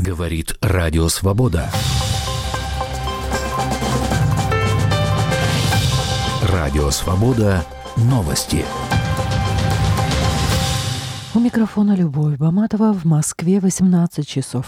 Говорит Радио Свобода. Радио Свобода. Новости. У микрофона Любовь Баматова. В Москве 18 часов.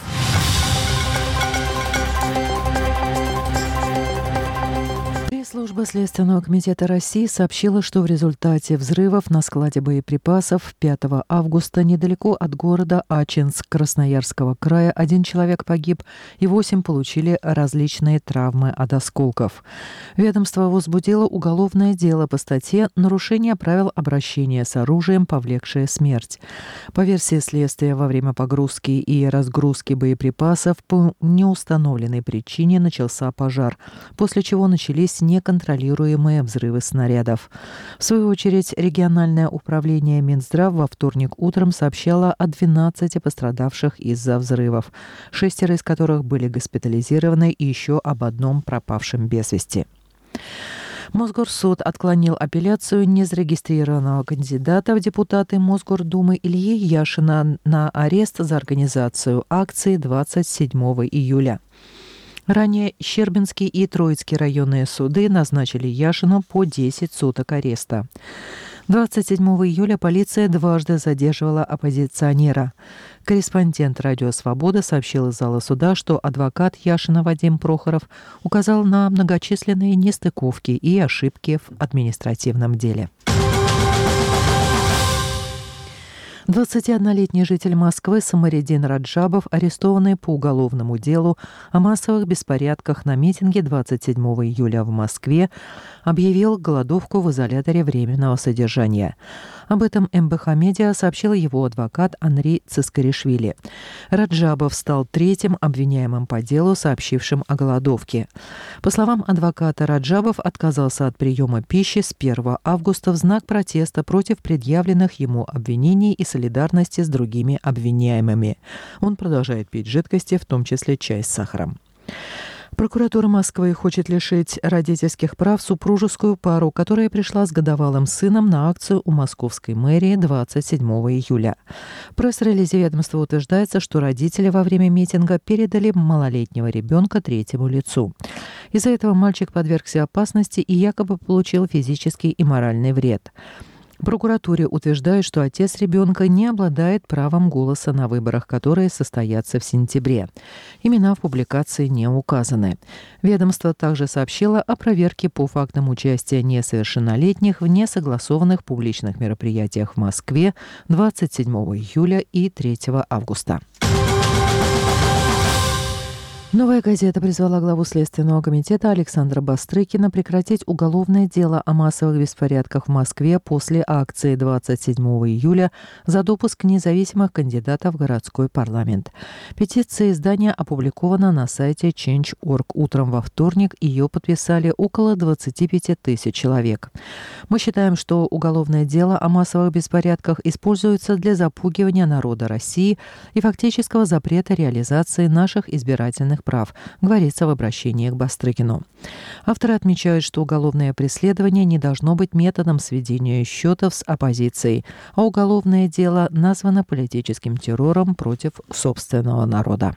Служба Следственного комитета России сообщила, что в результате взрывов на складе боеприпасов 5 августа недалеко от города Ачинск Красноярского края 1 человек погиб и 8 получили различные травмы от осколков. Ведомство возбудило уголовное дело по статье «Нарушение правил обращения с оружием, повлекшее смерть». По версии следствия, во время погрузки и разгрузки боеприпасов по неустановленной причине начался пожар, после чего начались неконтролируемые взрывы снарядов. В свою очередь, региональное управление Минздрав во вторник утром сообщало о 12 пострадавших из-за взрывов, 6 из которых были госпитализированы и еще об 1 пропавшем без вести. Мосгорсуд отклонил апелляцию незарегистрированного кандидата в депутаты Мосгордумы Ильи Яшина на арест за организацию акции 27 июля. Ранее Щербинский и Троицкий районные суды назначили Яшину по 10 суток ареста. 27 июля полиция дважды задерживала оппозиционера. Корреспондент «Радио Свобода» сообщил из зала суда, что адвокат Яшина Вадим Прохоров указал на многочисленные нестыковки и ошибки в административном деле. 21-летний житель Москвы Самариддин Раджабов, арестованный по уголовному делу о массовых беспорядках на митинге 27 июля в Москве, объявил голодовку в изоляторе временного содержания. Об этом МБХ Медиа сообщил его адвокат Анри Цискаришвили. Раджабов стал 3-м обвиняемым по делу, сообщившим о голодовке. По словам адвоката, Раджабов отказался от приема пищи с 1 августа в знак протеста против предъявленных ему обвинений и солидарности с другими обвиняемыми. Он продолжает пить жидкости, в том числе чай с сахаром. Прокуратура Москвы хочет лишить родительских прав супружескую пару, которая пришла с годовалым сыном на акцию у московской мэрии 27 июля. В пресс-релизе ведомства утверждается, что родители во время митинга передали малолетнего ребенка третьему лицу. Из-за этого мальчик подвергся опасности и якобы получил физический и моральный вред. В прокуратуре утверждают, что отец ребенка не обладает правом голоса на выборах, которые состоятся в сентябре. Имена в публикации не указаны. Ведомство также сообщило о проверке по фактам участия несовершеннолетних в несогласованных публичных мероприятиях в Москве 27 июля и 3 августа. «Новая газета» призвала главу Следственного комитета Александра Бастрыкина прекратить уголовное дело о массовых беспорядках в Москве после акции 27 июля за допуск независимых кандидатов в городской парламент. Петиция издания опубликована на сайте Change.org. Утром во вторник ее подписали около 25 тысяч человек. «Мы считаем, что уголовное дело о массовых беспорядках используется для запугивания народа России и фактического запрета реализации наших избирательных прав», говорится в обращении к Бастрыкину. Авторы отмечают, что уголовное преследование не должно быть методом сведения счетов с оппозицией, а уголовное дело названо политическим террором против собственного народа.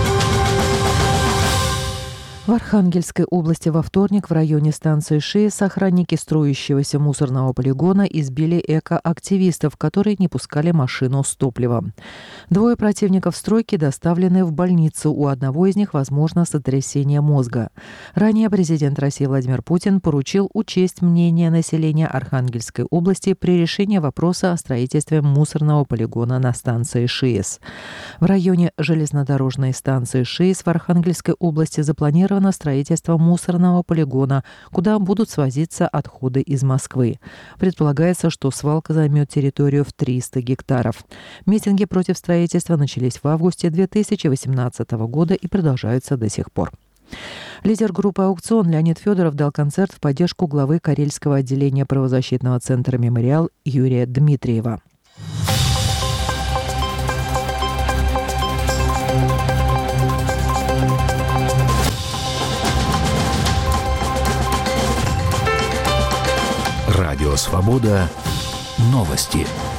В Архангельской области во вторник в районе станции ШИЭС охранники строящегося мусорного полигона избили экоактивистов, которые не пускали машину с топливом. 2 противников стройки доставлены в больницу. У одного из них возможно сотрясение мозга. Ранее президент России Владимир Путин поручил учесть мнение населения Архангельской области при решении вопроса о строительстве мусорного полигона на станции ШИЭС. В районе железнодорожной станции ШИЭС в Архангельской области запланировано строительство мусорного полигона, куда будут свозиться отходы из Москвы. Предполагается, что свалка займет территорию в 300 гектаров. Митинги против строительства начались в августе 2018 года и продолжаются до сих пор. Лидер группы «Аукцион» Леонид Федоров дал концерт в поддержку главы Карельского отделения правозащитного центра «Мемориал» Юрия Дмитриева. Радио Свобода. Новости.